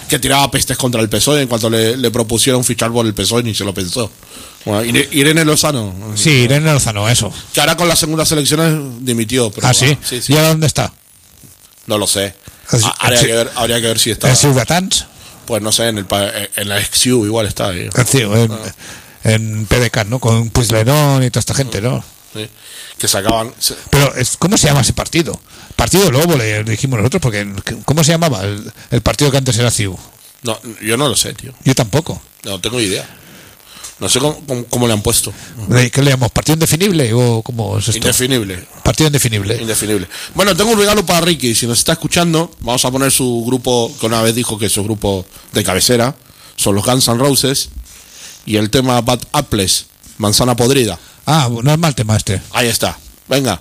que tiraba pestes contra el P S O E en cuanto le, le propusieron fichar por el P S O E, ni se lo pensó. Bueno, Irene Lozano. Sí, Irene Lozano, eso. Que ahora con las segundas elecciones dimitió. Pero, ah, ¿sí? Ah, sí, sí. ¿Y ahora dónde está? No lo sé. Ah, habría, que ver, habría que ver si está. ¿En Ciudadans? Pues no sé, en, el, en la ex U igual está. Ahí. Sí, en, ah. en P D K, ¿no? Con Puigdemont y toda esta gente, ¿no? Sí. Que sacaban. Pero, ¿cómo se llama ese partido? Partido Lobo, le dijimos nosotros, porque ¿cómo se llamaba el, el partido que antes era C I U? No, yo no lo sé, tío. Yo tampoco. No tengo idea. No sé cómo, cómo, cómo le han puesto. ¿Qué le llamamos? ¿Partido indefinible o cómo es esto? Indefinible. Partido indefinible. Indefinible. Bueno, tengo un regalo para Ricky. Si nos está escuchando, vamos a poner su grupo, que una vez dijo que es su grupo de cabecera. Son los Guns N' Roses. Y el tema Bad Apples, manzana podrida. Ah, no es mal tema este. Ahí está. Venga.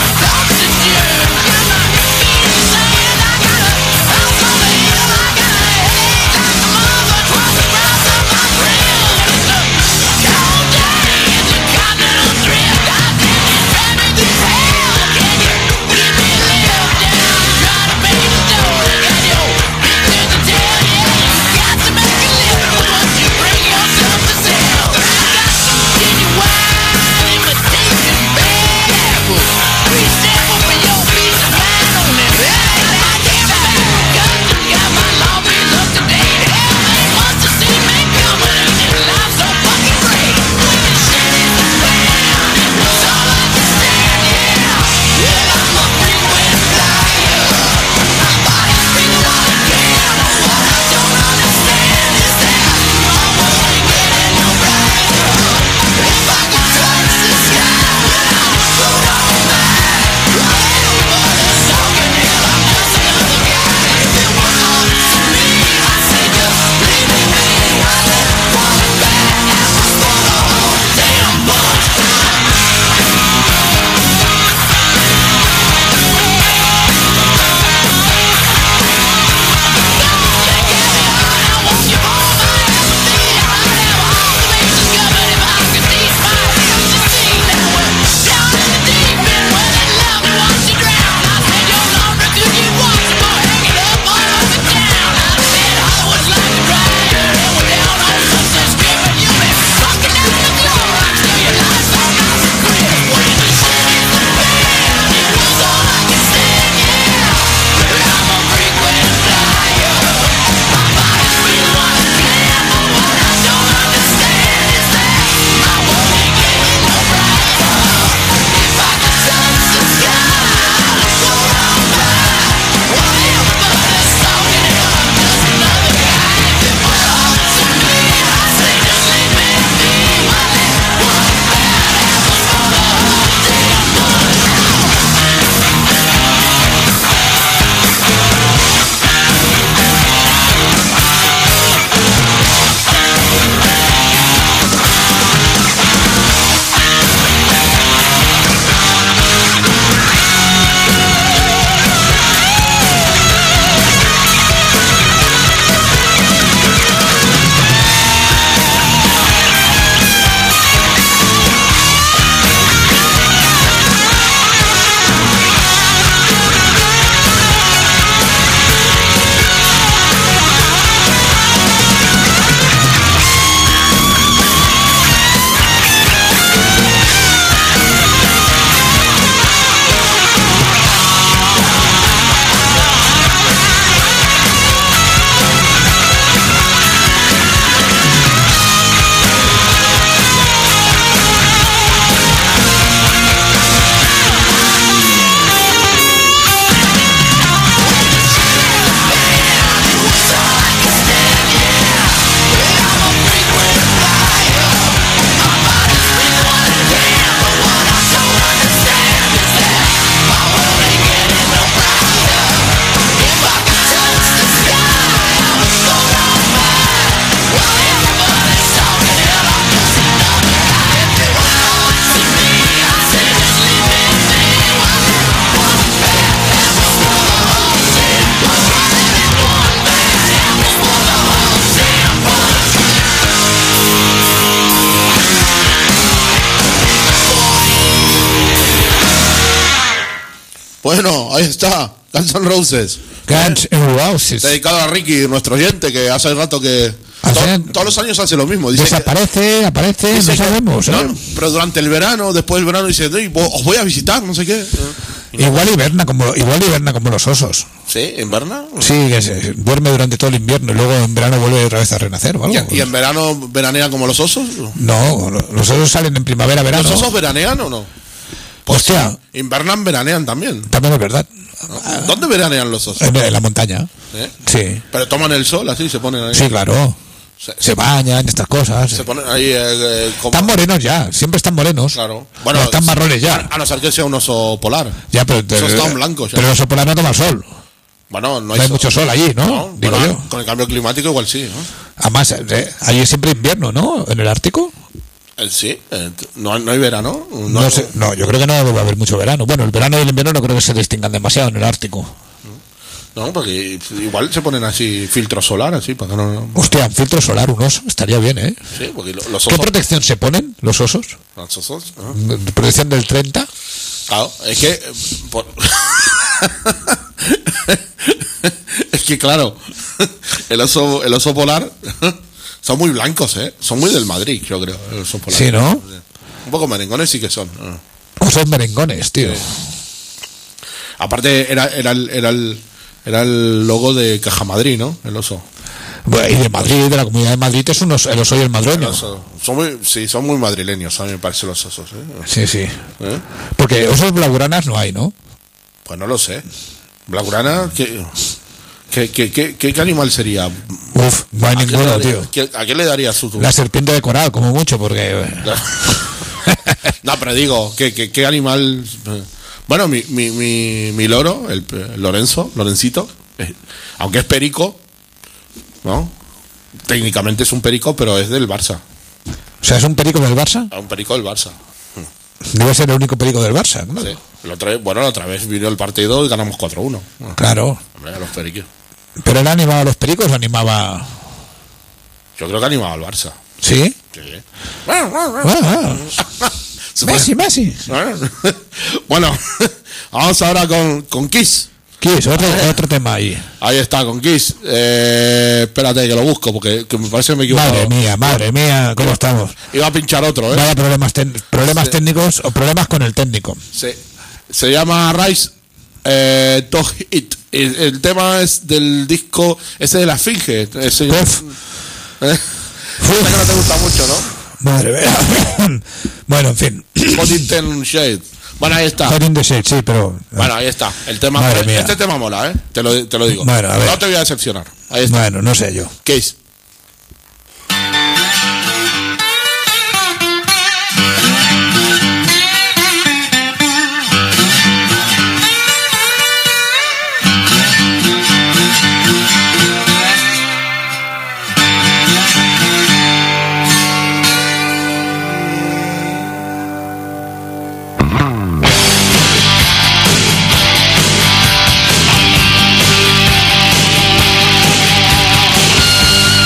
I got Bueno, ahí está. Guns N' Roses. Guns N' Roses. Dedicado a Ricky, nuestro oyente, que hace rato que... Hace- to- todos los años hace lo mismo. Dice que- Desaparece, aparece, dice no que- sabemos. ¿eh? no, no, pero durante el verano, después del verano, dice, "Ey, vo- os voy a visitar, no sé qué. Igual hiberna como igual hiberna como los osos. Sí, en verano. Sí, que se duerme durante todo el invierno y luego en verano vuelve otra vez a renacer, ¿o algo? ¿Y, y en verano veranea como los osos? No, lo- los osos salen en primavera, verano. ¿Los osos veranean o no? Pues Hostia. sí, invernan, veranean también. También es verdad. ¿Dónde veranean los osos? En, en la montaña. ¿Eh? Sí. Pero toman el sol, así se ponen ahí. Sí, claro. Se, Se bañan, estas cosas. se ponen ahí. eh, eh, como- Están morenos ya, siempre están morenos. Claro. No, están marrones ya. A no ser que sea un oso polar. Ya, pero, Esos están blancos ya. pero los polar no toman sol. Bueno, no No hay, hay sol. mucho sol allí, ¿no? No, Digo bueno, yo. con el cambio climático igual sí, ¿no? Además, eh, allí es siempre invierno, ¿no? En el Ártico. Eh, sí, eh, no, no hay verano. No, No, sé, no, yo creo que no va a haber mucho verano. Bueno, el verano y el invierno no creo que se distingan demasiado en el Ártico. no, porque igual se ponen así filtro solar, así, para que no... no- Hostia, un filtro solar, un oso, estaría bien, ¿eh? Sí, porque lo- los ¿Qué osos... protección se ponen los osos? los osos, ¿no? ¿Protección del treinta? Claro, es que... eh, por- es que claro, el oso, el oso polar son muy blancos, ¿eh? Son muy del Madrid, yo creo, el oso polar. Sí, ¿no? Un poco merengones sí que son. ¿no? Osos merengones, tío. Aparte era, era, el, era, el, era el logo de Caja Madrid, ¿no? El oso. Bueno, y de Madrid, de la Comunidad de Madrid, es un oso, el oso y el El madroño. oso. Son muy, sí, son muy madrileños, a mí me parecen los osos. ¿eh? Sí, sí. ¿Eh? Porque osos blaugranas no hay, ¿no? Pues no lo sé. Blaugrana, ¿qué, qué, qué, qué, qué, qué animal sería? Uf, no hay ¿A qué le ninguno, daría- tío. qué- ¿A qué le daría su La serpiente de coral, como mucho, porque... No, pero digo, ¿qué, qué, qué animal? Bueno, mi, mi, mi, mi loro, el, el Lorenzo, Lorencito, eh, aunque es perico, ¿no? Técnicamente es un perico, pero es del Barça. O sea, es un perico del Barça. Un perico del Barça. Debe ser el único perico del Barça, ¿no? Sí. La otra vez, bueno, la otra vez vino el partido y ganamos cuatro uno. Claro. Hombre, los periquos. ¿Pero él animaba a los pericos o animaba...? Yo creo que animaba al Barça. ¿Sí? Sí. Ah, Messi, Messi. Bueno, vamos ahora con, con Kiss. Kiss, otro, otro tema ahí. Ahí está, con Kiss. Eh, espérate que lo busco porque que me parece que me he equivocado. Madre mía, madre mía, ¿cómo estamos? Iba a pinchar otro, ¿eh? Vaya problemas, ten- problemas Sí. técnicos o problemas con el técnico. Se, se llama Rise eh, to It. El, el tema es del disco ese de la Esfinge. Ese, Uf. ¿eh? Sé que no te gusta mucho, ¿no? Madre mía. Bueno, en fin. Potent Shade. Bueno, ahí está. Hot in the Shade, sí, pero... Bueno, ahí está. El tema, Madre mía. este tema mola, ¿eh? Te lo, te lo digo. Bueno, a ver. No te voy a decepcionar. Ahí está. Bueno, no sé yo. Kiss. Thank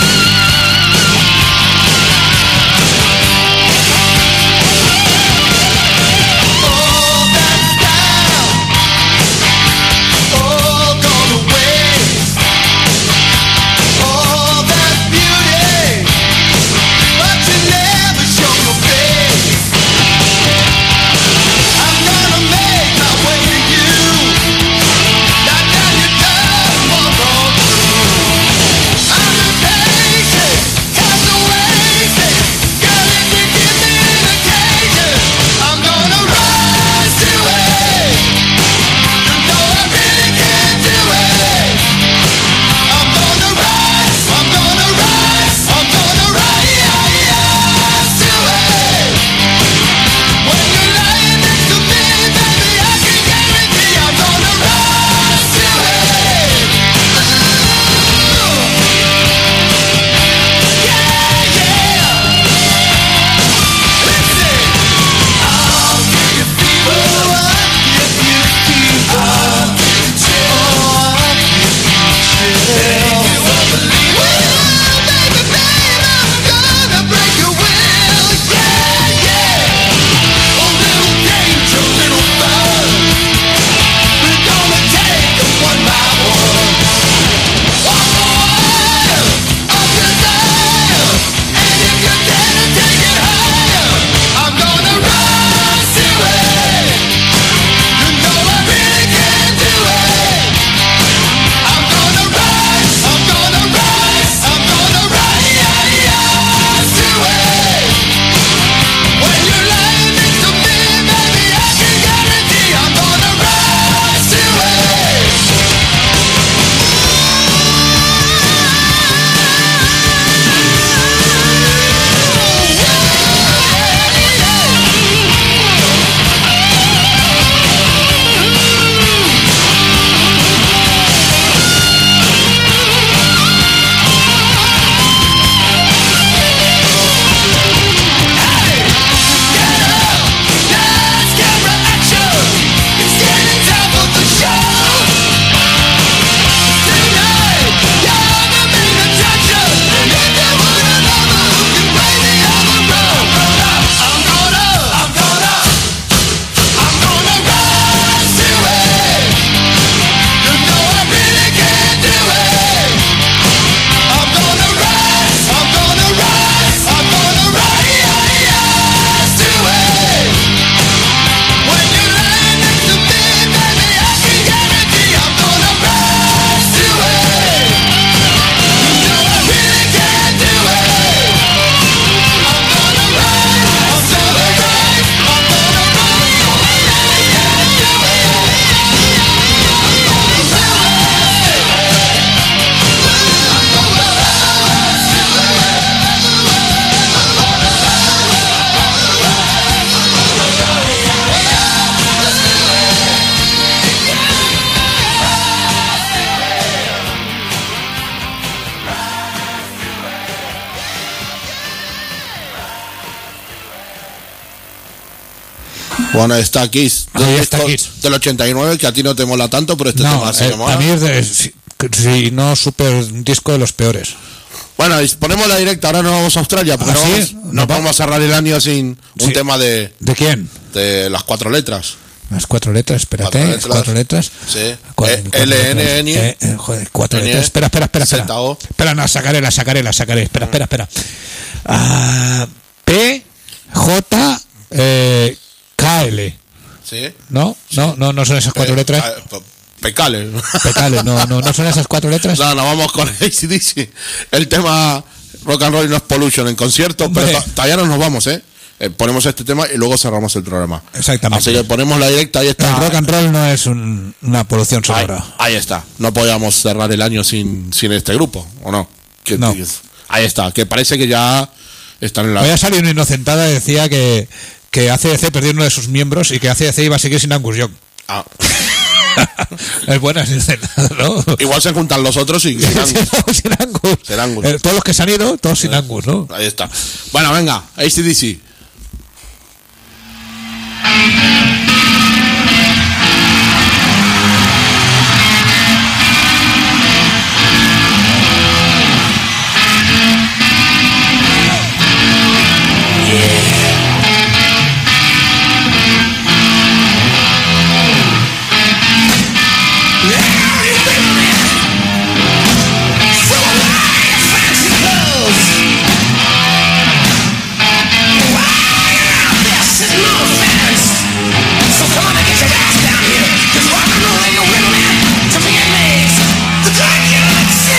Bueno, está Kiss. Ahí Del está disco Kiss. Del ochenta y nueve, que a ti no te mola tanto, pero este No, tema sí eh, me mola. a mí es de, si, si no super un disco de los peores. Bueno, y ponemos la directa, ahora nos vamos a Australia, porque ¿Ah, no sí? vamos, ¿Nos nos va- vamos a cerrar el año sin un Sí. tema de, ¿De quién? de las cuatro letras. Las cuatro letras, espérate, Cuatro cuatro letras. cuatro letras. Sí. Cuatro- Eh, cuatro L, N, letras. N. Eh, eh, joder, cuatro N, letras. Espera, espera, espera. espera. Z, O. Espera, no, sacaré, la sacaré, la sacaré. Espera, espera, espera. Ah, P, J, eh, K, L. ¿Sí? ¿No? No, no, no son esas cuatro Pe- letras. ah, pe- Pecales. Pecales, no, no, no son esas cuatro letras. No, no, vamos con A C D C. El tema Rock and Roll No es Pollution en concierto, pero Hombre. to- todavía no nos vamos, ¿eh? Eh, Ponemos este tema y luego cerramos el programa. Exactamente. Así que ponemos la directa, ahí está. El rock and roll no es un- una polución Ahí, sonora. ahí está. No podíamos cerrar el año sin, sin este grupo, ¿o no? ¿Qué No. dices? Ahí está, que parece que ya están en la... Hoy ha salido una inocentada y decía que, que A C D C perdió uno de sus miembros y que A C D C iba a seguir sin Angus Young. Ah. Es buena esa inocentada, ¿no? Igual se juntan los otros y... sin Angus. sin Angus. Sin Angus. Eh, todos los que se han ido, todos sin Angus, ¿no? Ahí está. Bueno, venga, A C D C.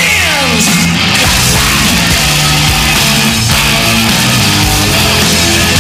Sins.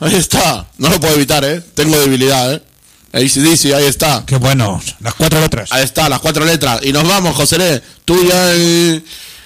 Ahí está. No lo puedo evitar, ¿eh? Tengo debilidad, ¿eh? A C D C, ahí está. Qué bueno. Las cuatro letras. Ahí está, las cuatro letras. Y nos vamos, José. Tú ya el...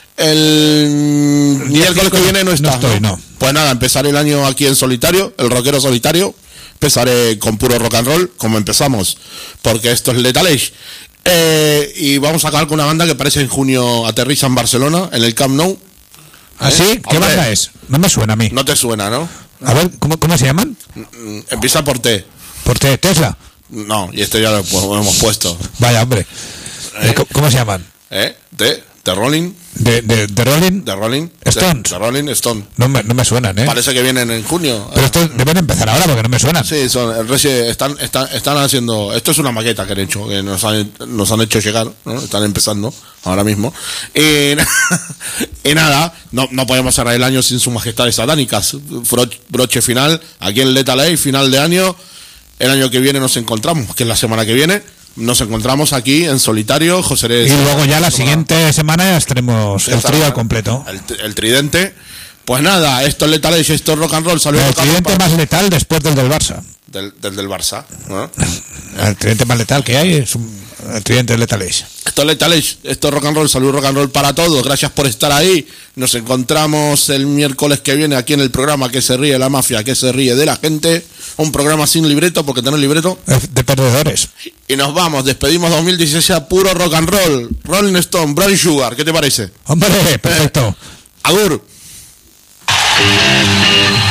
El miércoles que viene no estás. No estoy, no. Pues nada, empezaré el año aquí en solitario, el rockero solitario. Empezaré con puro rock and roll, como empezamos, porque esto es Lethal Age. Eh, y vamos a acabar con una banda que parece en junio aterriza en Barcelona, en el Camp Nou. ¿Ah, ¿Eh? sí? ¿Qué Hombre, banda es? No me suena a mí. No te suena, ¿no? A ver, ¿cómo, cómo se llaman? Mm, Empieza por T. ¿Por T- Tesla? No, y esto ya lo, pues, lo hemos puesto. Vaya, hombre. ¿Eh? ¿Cómo, cómo se llaman? ¿Eh? ¿T? ¿The Rolling? ¿De, de, de Rolling? ¿The Rolling? Stones. The Rolling Stone. No me, no me suenan, ¿eh? Parece que vienen en junio. Pero estos deben empezar ahora porque no me suenan. Sí, son, el Resi- están, están, están haciendo. Esto es una maqueta que han hecho, que nos han, nos han hecho llegar, ¿no? Están empezando ahora mismo. Y, y nada, no, no podemos cerrar el año sin sus majestades satánicas. Bro- broche final, aquí en Lethal Age, final de año. El año que viene nos encontramos, que es la semana que viene. Nos encontramos aquí en solitario, José. Y luego ya la siguiente semana ya estaremos el trío al completo. El, el tridente. Pues nada, esto es Lethal Age, esto es rock and roll. Saludos El rock and roll tridente para- más letal después del del Barça. del, del, del Barça, ¿no? El tridente más letal que hay es un, el tridente letal es. Esto es Lethal Age, esto es rock and roll, salud rock and roll para todos, gracias por estar ahí. Nos encontramos el miércoles que viene aquí en el programa Que se ríe la mafia, que se ríe de la gente. Un programa sin libreto, porque tenés libreto. De perdedores. Y nos vamos, despedimos dos mil dieciséis a puro rock and roll. Rolling Stone, Brown Sugar, ¿qué te parece? Hombre, perfecto. Agur.